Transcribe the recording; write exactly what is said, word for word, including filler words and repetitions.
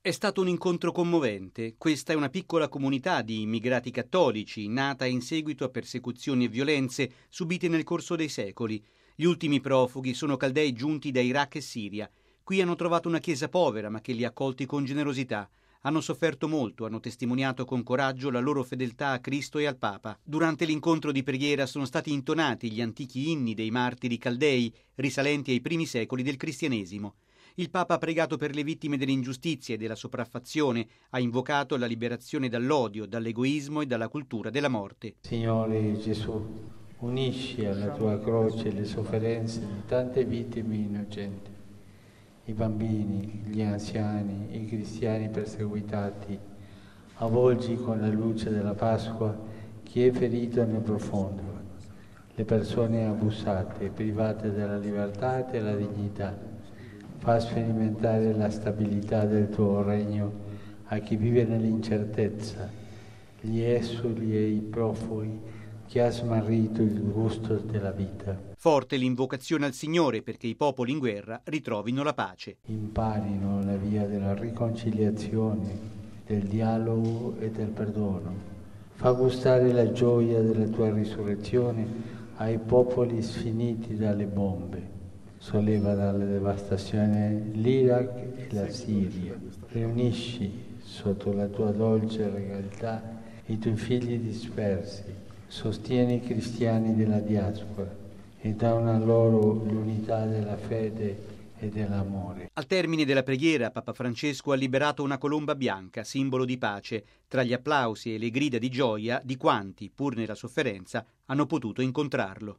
È stato un incontro commovente. Questa è una piccola comunità di immigrati cattolici, nata in seguito a persecuzioni e violenze subite nel corso dei secoli. Gli ultimi profughi sono caldei giunti da Iraq e Siria. Qui hanno trovato una chiesa povera, ma che li ha accolti con generosità. Hanno sofferto molto, hanno testimoniato con coraggio la loro fedeltà a Cristo e al Papa. Durante l'incontro di preghiera sono stati intonati gli antichi inni dei martiri caldei, risalenti ai primi secoli del cristianesimo. Il Papa ha pregato per le vittime dell'ingiustizia e della sopraffazione, ha invocato la liberazione dall'odio, dall'egoismo e dalla cultura della morte. Signore Gesù, unisci alla tua croce le sofferenze di tante vittime innocenti, i bambini, gli anziani, i cristiani perseguitati. Avvolgi con la luce della Pasqua chi è ferito nel profondo, le persone abusate, private della libertà e della dignità. Fa sperimentare la stabilità del tuo regno a chi vive nell'incertezza, gli esuli e i profughi, chi ha smarrito il gusto della vita. Forte l'invocazione al Signore perché i popoli in guerra ritrovino la pace. Imparino la via della riconciliazione, del dialogo e del perdono. Fa gustare la gioia della tua risurrezione ai popoli sfiniti dalle bombe. Solleva dalla devastazione l'Iraq e la Siria. Riunisci sotto la tua dolce regalità i tuoi figli dispersi. Sostieni i cristiani della diaspora e dona loro l'unità della fede e dell'amore. Al termine della preghiera, Papa Francesco ha liberato una colomba bianca, simbolo di pace, tra gli applausi e le grida di gioia di quanti, pur nella sofferenza, hanno potuto incontrarlo.